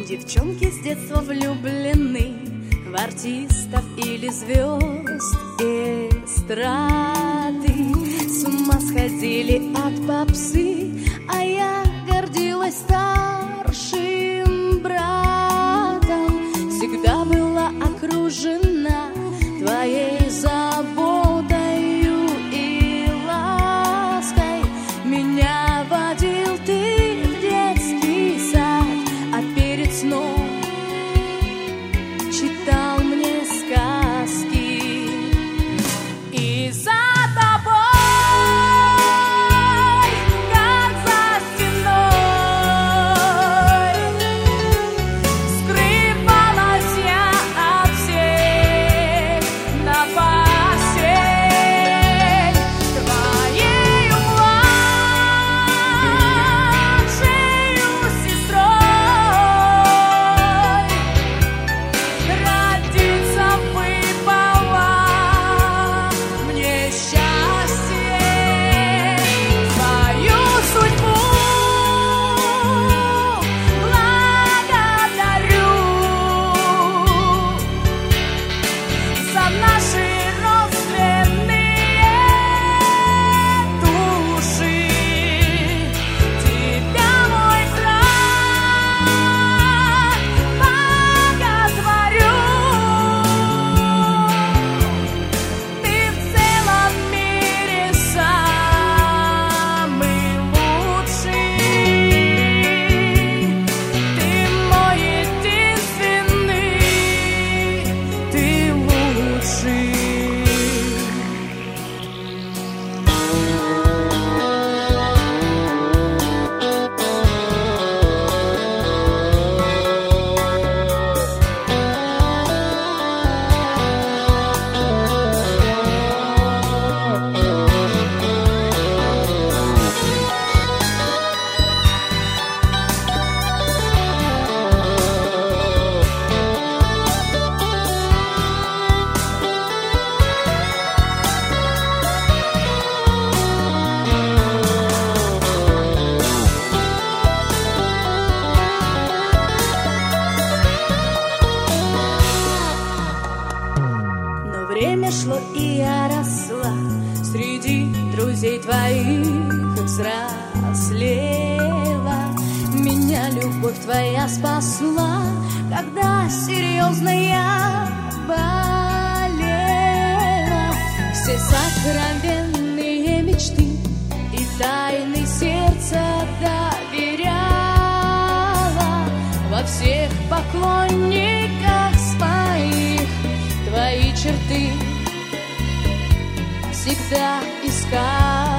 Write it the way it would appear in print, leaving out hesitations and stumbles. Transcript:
Девчонки с детства влюблены в артистов или звезд эстрады. С ума сходили от попсы, а я гордилась старшим братом. Всегда была окружена твоей заботою и лаской. Меня водил ты в детский сад, а перед сном читал мне сказки. И за тобой, как за стеной, скрывалась я от всех напастей. Твоею младшею сестрой родиться выпало мне счастье. Свою судьбу благодарю за наши родственные души. Тебя, мой брат, боготворю. Ты в целом мире самый лучший. Ты мой единственный, ты лучший. Но время шло, и я росла среди друзей твоих, взрослела. Меня любовь твоя спасла, когда серьезно я болела. Все сокровенные мечты и тайны сердца доверяла. Во всех поклонниках своих твои черты всегда искала.